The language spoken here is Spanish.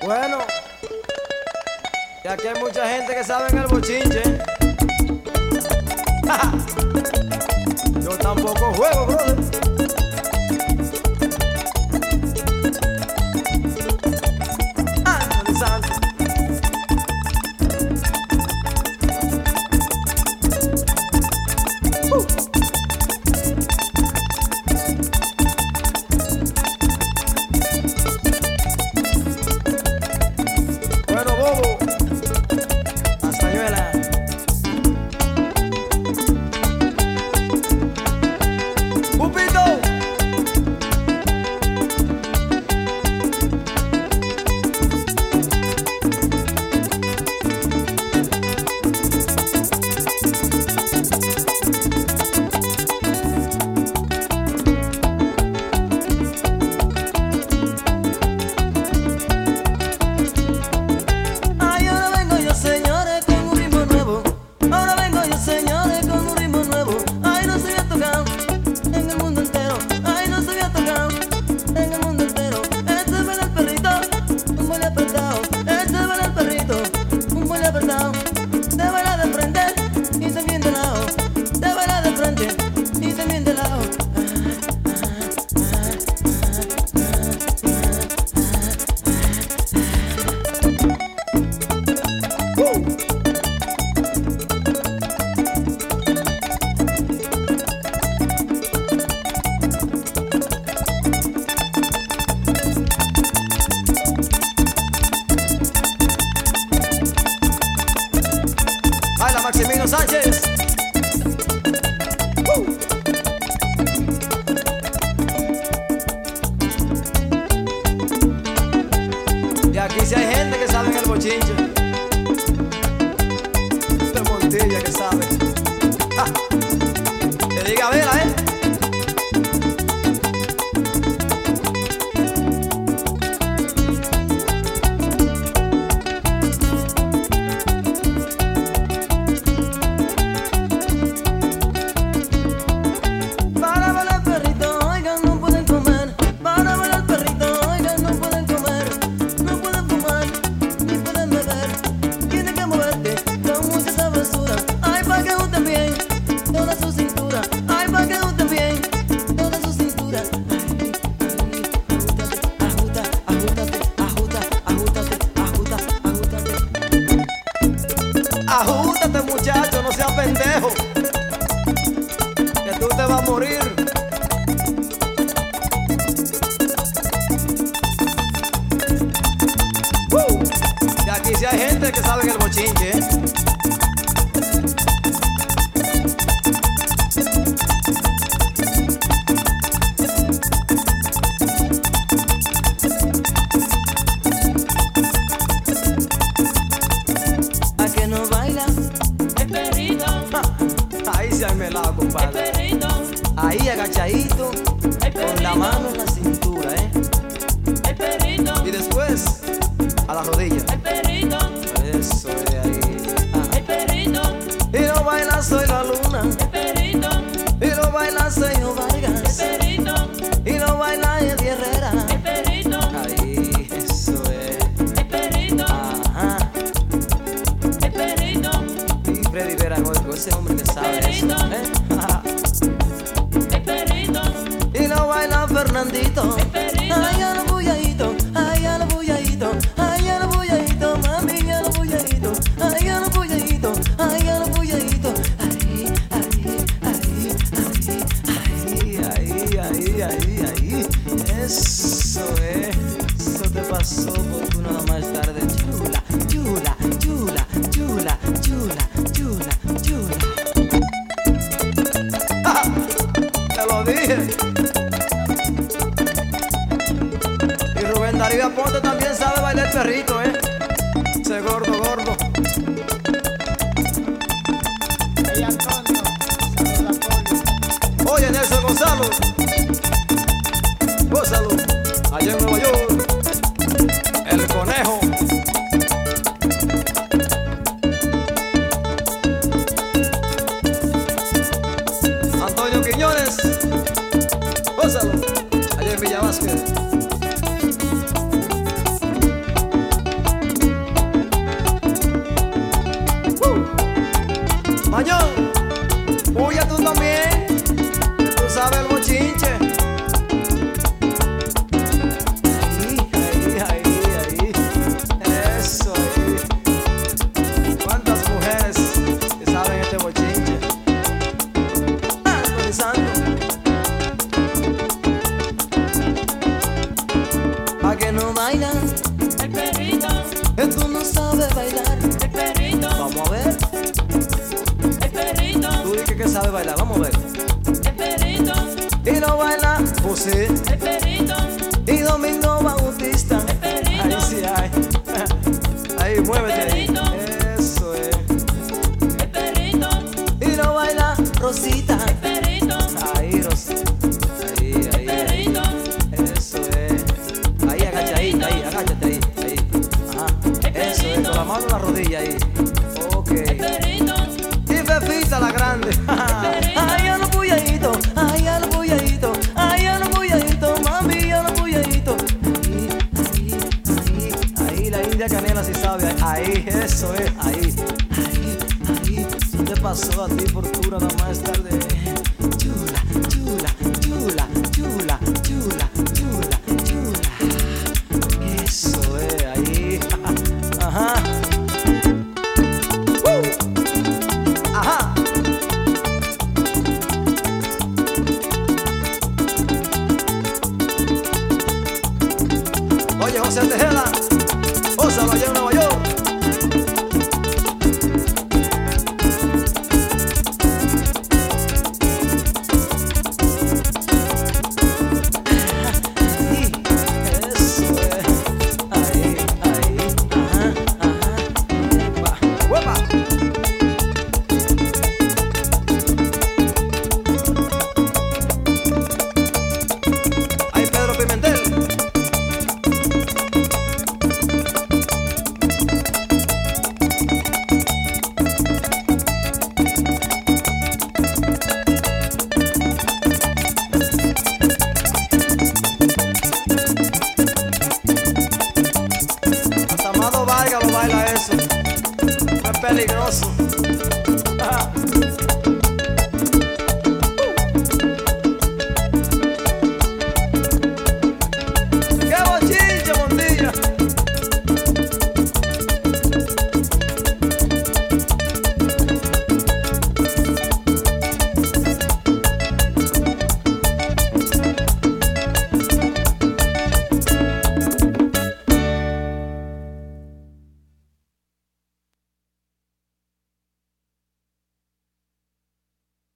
Bueno, y aquí hay mucha gente que sabe en el bochinche. Yo tampoco juego, brother. Bueno, bobo, Castañuela. Pupito. Ay, ahora vengo yo, señores, con un ritmo nuevo. Ahora vengo yo, señores, con un ritmo nuevo. Ay, no se había tocado en el mundo entero. Ay, no se había tocado en el mundo entero. Este es el perrito, un buen apretado. Este es el perrito, un buen apretado. Te baila de frente y también de lado. Te baila de frente y también de lado. Baila Maximino Sánchez. Y aquí sí hay gente que sabe en el bochinche. De Montilla que sabe. Ja. Que diga vela, Para bailar perrito, oigan, no pueden comer. Para bailar perrito, oigan, no pueden comer. No pueden fumar, ni pueden beber. Tienen que moverte con mucha sabrosura. Ay, pa' que gusten bien toda su cintura. Ay, pa' que gusten bien toda su cintura. Ajútate, ajútate. Ajústate, muchacho, no seas pendejo. Que tú te vas a morir. Y aquí sí hay gente que sabe en el bochinche, A que no baila el perrito, Ja. Ahí sí hay melado, el compadre. perrito, Ahí agachadito, el con la mano en la cintura, el perrito, Y después, a la rodilla. el perrito, Eso es ahí. el perrito, Y no baila Soy la Luna. el perrito, Y no baila Señor Vargas. perrito, Y no baila Eddie Herrera. el perrito, Ahí, eso es. el perrito, Ajá. el perrito, Y Freddy Vera Goico, ese hombre que sabe eso, el perrito, Y no baila Fernandito. ay, a lo bulladito, ay, a lo bulladito, ay, a lo bulladito, mami, a lo bulladito, ay, a lo bulladito, ay, a lo bulladito, Ahí. Eso es. Eso te pasó por tú nada más tarde. Chula, chula, chula, chula, chula, chula, chula. ¡Ja! Te lo dije. Y Rubén Darío Aponte también sabe bailar el perrito, Ese gordo, gordo. Oye, Nelson Gonzalo. Gózalo. Allá en Nueva York. El conejo. Gózalo. Allá en Villa Vázquez. pensando. ¿A que no bailan? El perrito, Tú no sabes bailar. el perrito, Vamos a ver. el perrito, Tú dices que sabe bailar. Vamos a ver. el perrito, Y lo baila José el perrito, y Domingo Bautista. el perrito. Ahí sí hay. Ahí, muévete ahí. perrito. Eso es. El perrito, Y lo baila Rosita. el perrito, Ahí, Rosita. Ahí, el ahí, ahí. perrito, Eso es. Ahí, agachadita, ahí, agáchate ahí. Ahí. Ajá. Eso es. Con la mano en la rodilla ahí. Ok. el perrito, Y Fefita la grande. Ay, a los puyaditos. Ay, a los puyaditos. Ay, a los puyaditos. Mami, a los puyaditos. Ahí, la India Canela si sabe. Ahí, eso es. Ahí. ¿Qué te pasó a ti por tu nada más tarde?